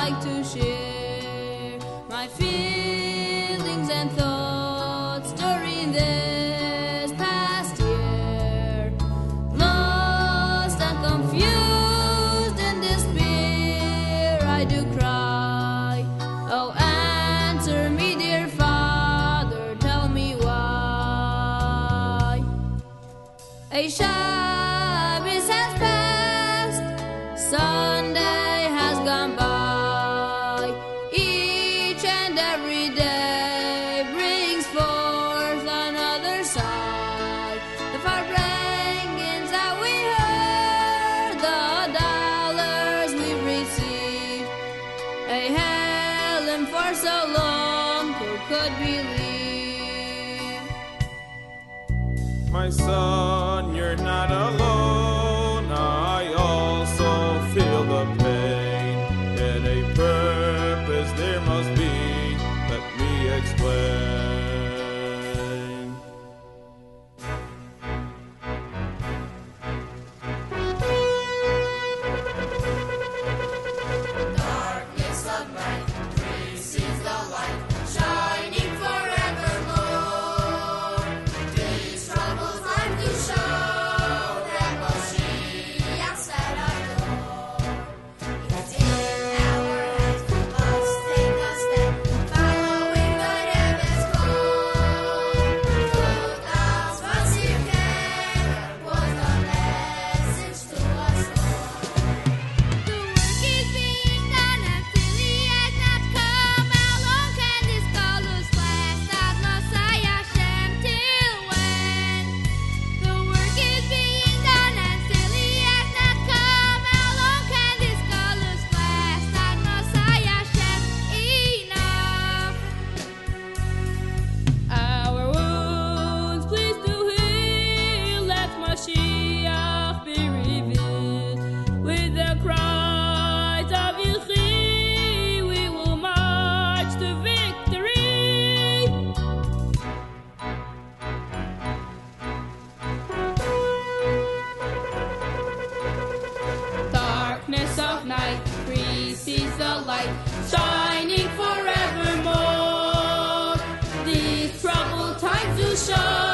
like to share my feelings and thoughts during this past year. Lost and confused in despair, I do cry. Oh, answer me, dear Father, tell me why. A Shabbos has passed, Sunday has gone by. Each and every day brings forth another sigh. The far rankings that we heard, the dollars we've received. A Helen for so long, who could believe? My son, you're not alone. I also feel the pain. Yet a purpose there must be. Let me explain. Darkness of night precedes the light, shining forevermore. These troubles life do show that Moshiach set our door. It's in our hands, we must take a step, following the Rebbe's call. God's Vasirken was the message to us all. The work is being done and Philly has not come. How long can this colors last? Not Messiah Shem till when? The work is being done and Philly has not come. How long can this colors last? Not Messiah Shem enough. Our wounds, please do heal. Let Mashiach be revealed. With the cries of Yechi, we will march to victory. Darkness of night precedes the light, shining forevermore. These troubled times do show